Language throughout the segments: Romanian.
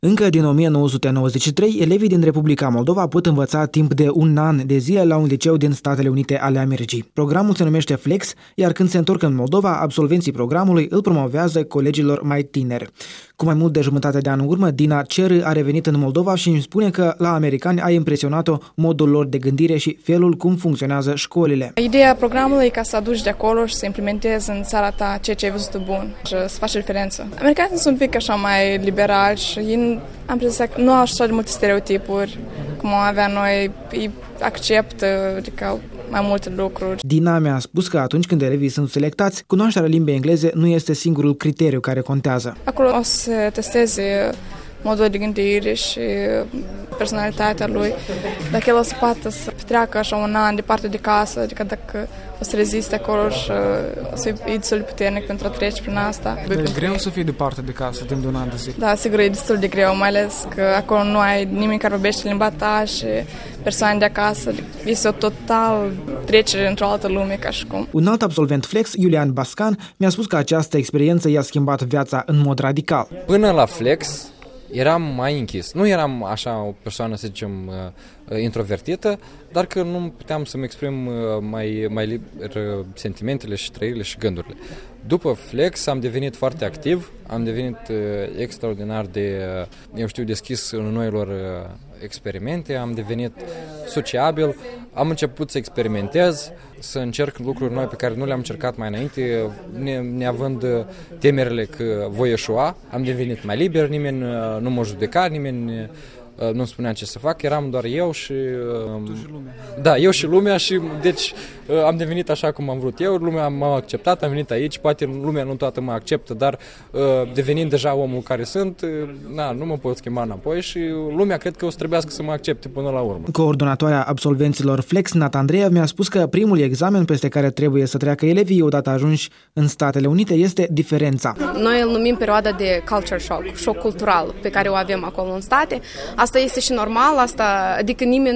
Încă din 1993, elevii din Republica Moldova pot învăța timp de un an de zile la un liceu din Statele Unite ale Americii. Programul se numește Flex, iar când se întorc în Moldova, absolvenții programului îl promovează colegilor mai tineri. Cu mai mult de jumătate de an în urmă, Dina Cer a revenit în Moldova și îmi spune că la americani a impresionat-o modul lor de gândire și felul cum funcționează școlile. Ideea programului e ca să aduci de acolo și să implementezi în țara ta ceea ce ai văzut bun și să faci diferență. Americanii sunt un pic așa mai liberali și am impresia că nu au așa de multe stereotipuri cum avea noi, îi acceptă adică mai multe lucruri. Dina mi-a spus că atunci când elevii sunt selectați, cunoașterea limbii engleze nu este singurul criteriu care contează. Acolo o să se testeze modul de gândire și personalitatea lui. Dacă el o să poată să petreacă așa un an departe de casă, adică dacă o să reziste acolo și o să fie destul de puternic pentru a trece prin asta. E greu să fii departe de casă timp de un an de zi. Da, sigur, e destul de greu, mai ales că acolo nu ai nimeni care vorbește limba ta și persoane de acasă. Este o total trecere într-o altă lume, ca și cum. Un alt absolvent Flex, Iulian Bascan, mi-a spus că această experiență i-a schimbat viața în mod radical. Până la Flex eram mai închis. Nu eram așa o persoană, să zicem, introvertită, dar că nu puteam să-mi exprim mai liber sentimentele și trăirile și gândurile. După Flex am devenit foarte activ, am devenit extraordinar de, deschis în noilor experimente, am devenit sociabil, am început să experimentez, să încerc lucruri noi pe care nu le-am încercat mai înainte, neavând temerile că voi eșua. Am devenit mai liber, nimeni nu mă judeca, nimeni nu spunea ce să fac, eram doar eu și... Tu și lumea. Da, eu și lumea și deci am devenit așa cum am vrut eu, lumea m-a acceptat, am venit aici, poate lumea nu toată mă acceptă, dar devenind deja omul care sunt, nu mă pot schimba înapoi și lumea cred că o să trebuiască să mă accepte până la urmă. Coordonatoarea absolvenților Flex, Nat Andreev, mi-a spus că primul examen peste care trebuie să treacă elevii odată ajunși în Statele Unite este diferența. Noi îl numim perioada de culture shock, șoc cultural pe care o avem acolo în state. Asta este și normal, adică nimeni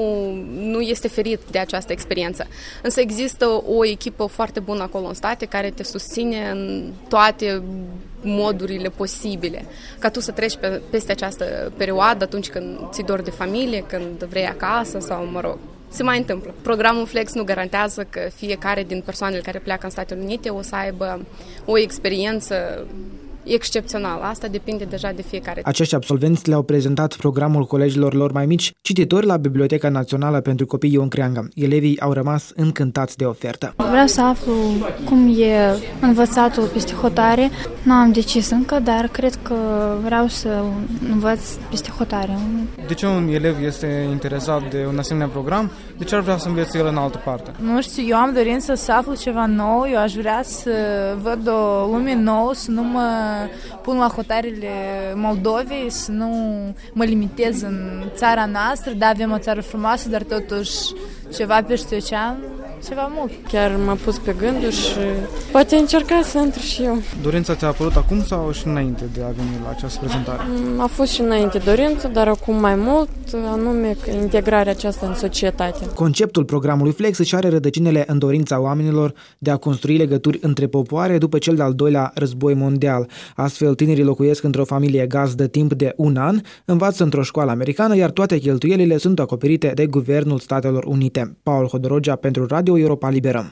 nu este ferit de această experiență. Însă există o echipă foarte bună acolo în state care te susține în toate modurile posibile. Ca tu să treci peste această perioadă atunci când ți-i dor de familie, când vrei acasă sau, se mai întâmplă. Programul Flex nu garantează că fiecare din persoanele care pleacă în Statele Unite o să aibă o experiență excepțional. Asta depinde deja de fiecare. Acești absolvenți le-au prezentat programul colegilor lor mai mici, cititori la Biblioteca Națională pentru Copii Ion Creangă. Elevii au rămas încântați de ofertă. Vreau să aflu cum e învățatul peste hotare. Nu am decis încă, dar cred că vreau să învăț peste hotare. De ce un elev este interesat de un asemenea program? De ce ar vrea să învețe el în altă parte? Nu știu, eu am dorință să aflu ceva nou, eu aș vrea să văd o lume nouă, să nu mă pun la hotarele Moldovei, să nu mă limitez în țara noastră. Da, avem o țară frumoasă, dar totuși ceva peste ocean, ceva mult. Chiar m-a pus pe gânduri și poate încerca să intru și eu. Dorința ți-a apărut acum sau și înainte de a veni la această prezentare? A fost și înainte dorință, dar acum mai mult, anume integrarea aceasta în societate. Conceptul programului Flex își are rădăcinile în dorința oamenilor de a construi legături între popoare după cel de-al doilea război mondial. Astfel, tinerii locuiesc într-o familie gazdă timp de un an, învață într-o școală americană, iar toate cheltuielile sunt acoperite de Guvernul Statelor Unite. Paul Hodorogea pentru Radio Europa Liberă.